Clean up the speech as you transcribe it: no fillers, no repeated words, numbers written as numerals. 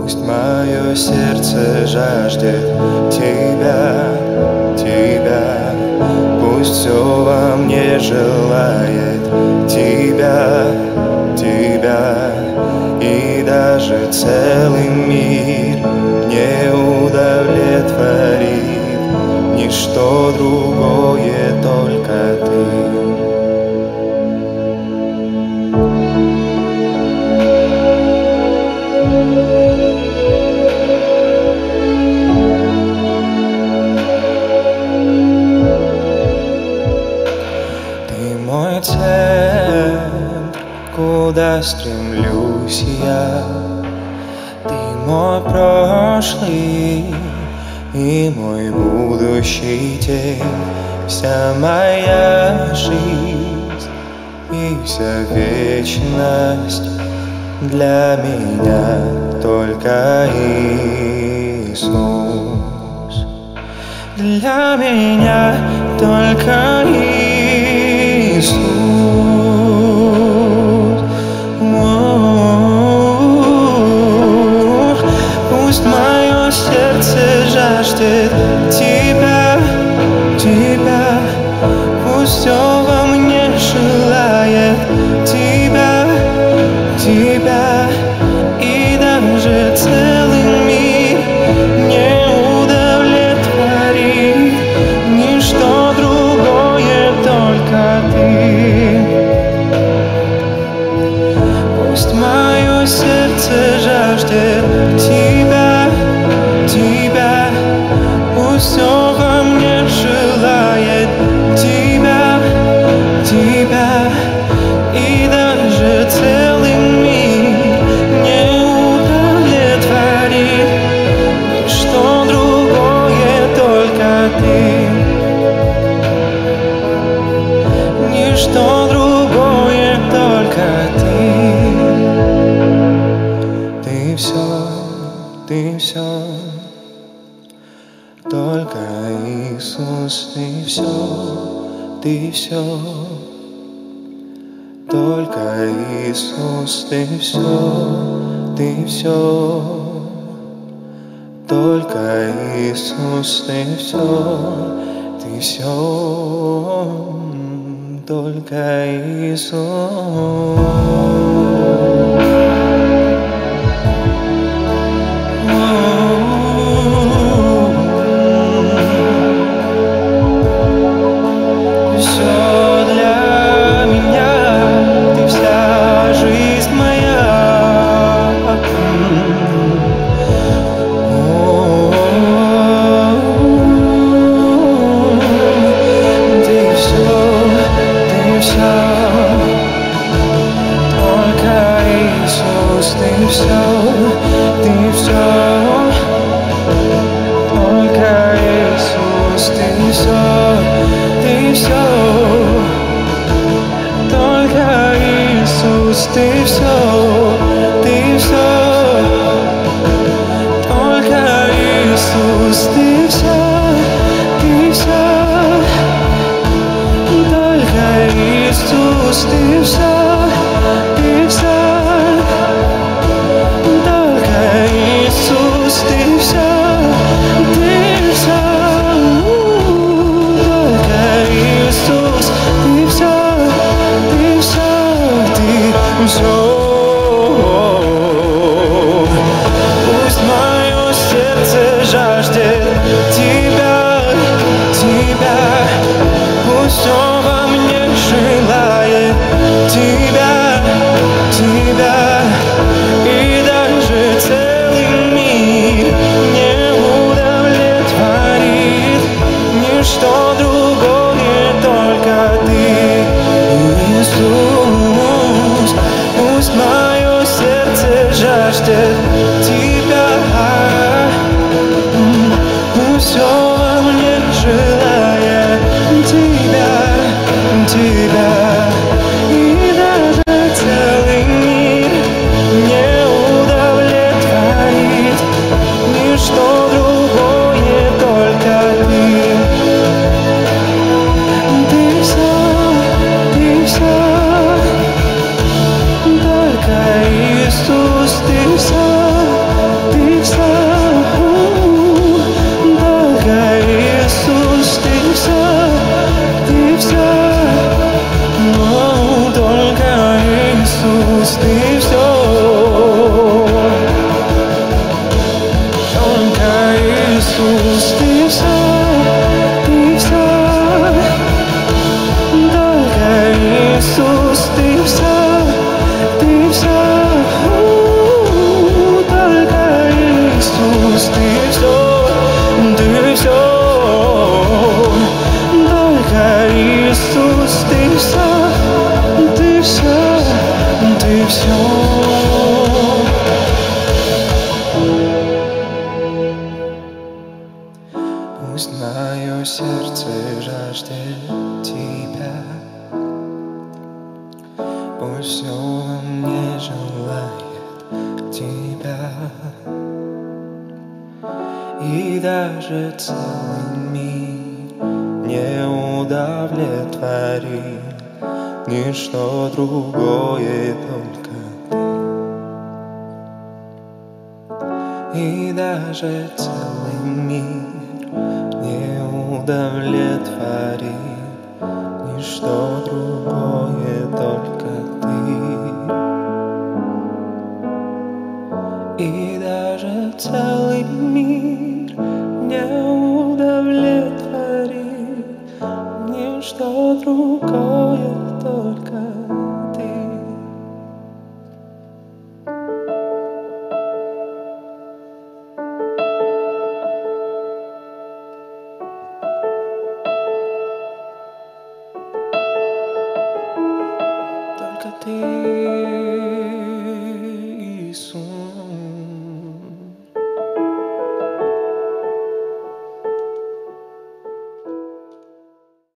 Пусть мое сердце жаждет тебя, тебя. Пусть все во мне желает тебя, тебя. И даже целый мир не удовлетворит ничто другое, только ты. Мой центр, куда стремлюсь я. Ты мой прошлый и мой будущий день. Вся моя жизнь и вся вечность для меня только Иисус. Для меня только Иисус. Пусть мое сердце жаждет тебя, тебя. Пусть все во мне желает тебя, тебя. И даже целый мир не удовлетворит ничто другое, только ты. Пусть мое сердце жаждет тебя, тебя. Пусть все во мне желает тебя, тебя. И даже целый мир не удовлетворит ничто другое, только ты. Ничто другое, только ты. Ты все, только Иисус. Ты все, только Иисус. Ты все, только Иисус. Ты все, только Иисус. Иисус, ты все, ты все. Только Иисус, ты все, ты все. Только Иисус, ты все, ты все. Только Иисус, ты все, ты все. Только Иисус, ты все, ты все, ты все. Пусть мое сердце жаждет тебя, пусть все во мне желает тебя, и даже целый мир не удовлетворит ничто другое, только ты. И даже целый мир не удовлетворит ничто другое, только ты. И даже целый мир не удовлетворит ничто другое.